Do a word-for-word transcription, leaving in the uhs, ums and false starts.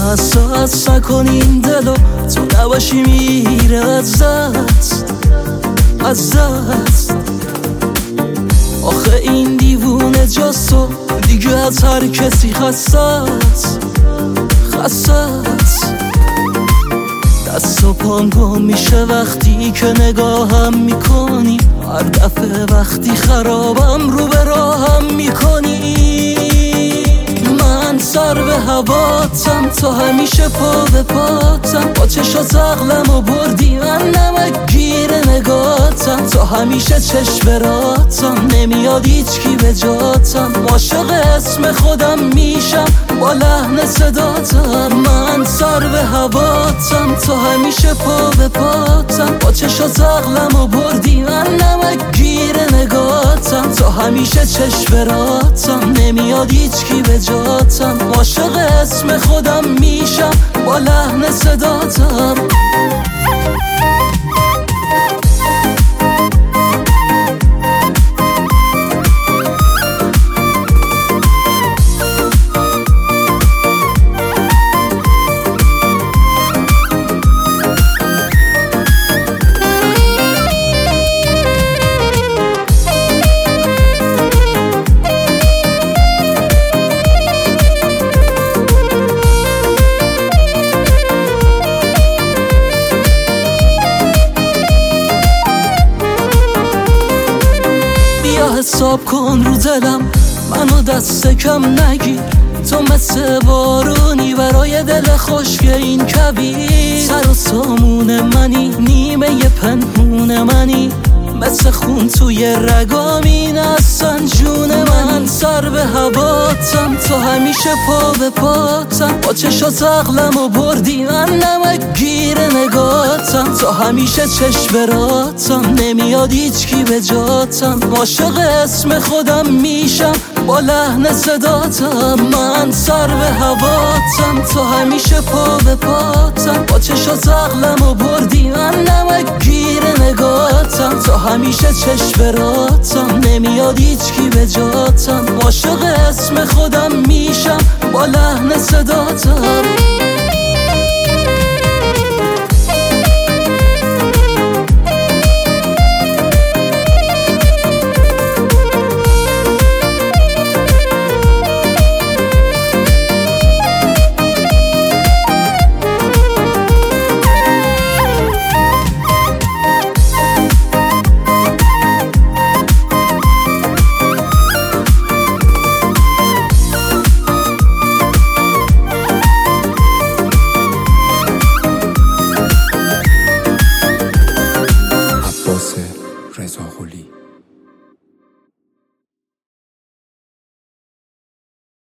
حساس نکن این دلو، تو نباشی میره از دست از دست. آخه این دیوونه جز تو دیگه از هر کسی خسته است خسته است. دست و پام گم میشه وقتی که نگاهم میکنی، هر دفعه وقتی خرابم رو به راهم میکنی. من سر به هواتم، تو همیشه پا به پاتم، با چشات عقلم و بردی، من نمک گیر نگاتم، تو همیشه چشم راتم، نمیاد هیچ کی به جاتم، عاشق اسم خودم میشم با لحن صداتم. من سر به هواتم، تو همیشه پا به پاتم، با چشات عقلم و بردی، من نمک گیر نگاتم، تو همیشه چشم راتم، نمیاد هیچ کی به جاتم، عاشق اسم خودم میشم با لحن صداتم. حساب کن رو دلم، منو دست کم نگیر، تو مثل بارونی برای دل خشک این کبیر. سر و سامون منی، نیمه پنهون منی، مثل خون توی رگامی نستن جون من. سر به هواتم، تو همیشه پا به پاتم، با چشات عقلم و بردی، من نمک گیر نگاتم، تو همیشه چشم راتم، نمیاد هیچ کی به جاتم، عاشق اسم خودم میشم با لحن صداتم. من سر به هواتم، تو همیشه پا به پاتم، با چشات عقلم و بردی، من نمک گیر نگاتم، تو همیشه چشم راتم، نمیاد هیچ کی به جاتم، عاشق اسم خودم میشم با لحن صداتم. رضا قلی